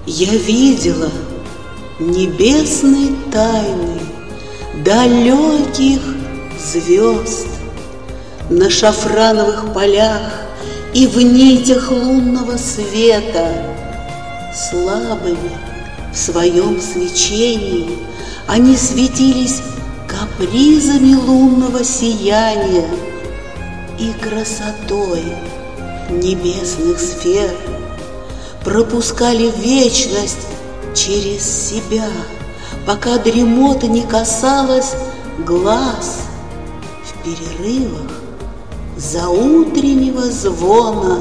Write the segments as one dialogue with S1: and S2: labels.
S1: Я видела небесные тайны далеких звезд на шафрановых полях и в нитях лунного света. Слабыми в своем свечении они светились капризами лунного сияния и красотой небесных сфер, пропускали вечность через себя, пока дремота не касалась глаз в перерывах заутреннего звона.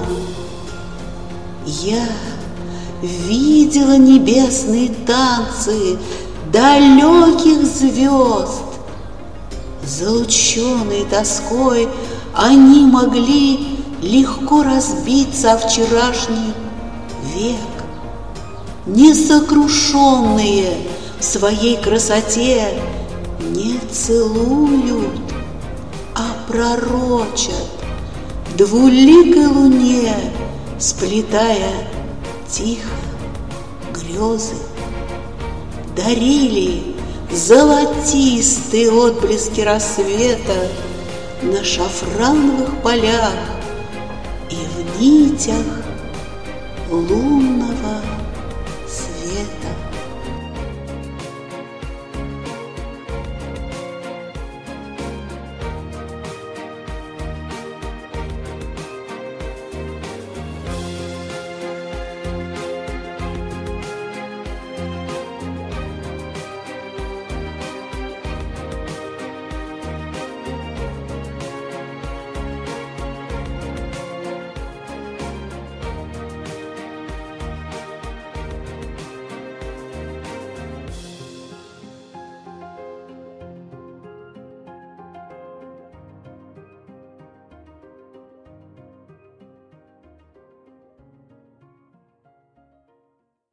S1: Я видела небесные танцы далеких звезд. Залученные тоской, они могли легко разбиться о вчерашний век. Несокрушенные в своей красоте не целуют, а пророчат двуликой луне, сплетая тихо грезы. Дарили золотистые отблески рассвета на шафрановых полях и в нитях лунного